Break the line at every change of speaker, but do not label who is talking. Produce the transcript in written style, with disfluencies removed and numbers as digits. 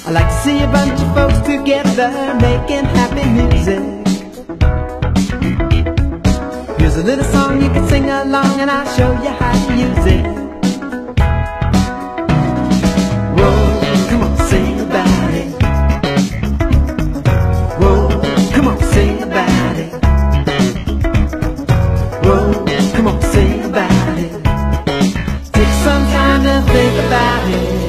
I like to see a bunch of folks together making happy music. Here's a little song you can sing along and I'll show you how to use it. Whoa, come on, sing about it. Whoa, come on, sing about it. Whoa, come on, sing about it. Take some time to think about it.